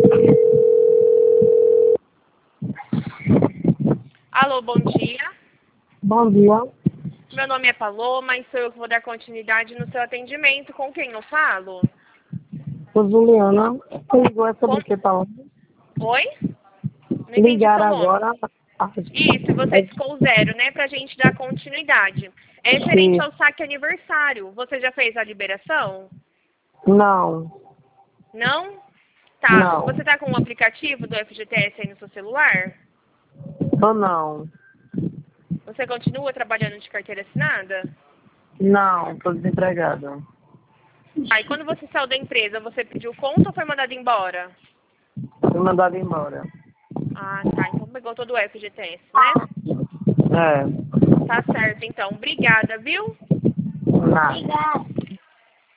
Alô, bom dia. Bom dia. Meu nome é Paloma e sou eu que vou dar continuidade no seu atendimento. Com quem eu falo? Sou Juliana. Ligou essa Com... do que tá? Oi? Não entendi Ligaram seu nome. agora. Isso, você discou 0, né? Pra gente dar continuidade. É referente Sim. ao saque aniversário. Você já fez a liberação? Não. Não? Tá. Não. Você tá com o aplicativo do FGTS aí no seu celular? Ou não? Você continua trabalhando de carteira assinada? Não, tô desempregada. Aí, quando você saiu da empresa, você pediu conta ou foi mandado embora? Fui mandada embora. Ah, tá. Então pegou todo o FGTS, né? É. Tá certo, então. Obrigada, viu? Nada.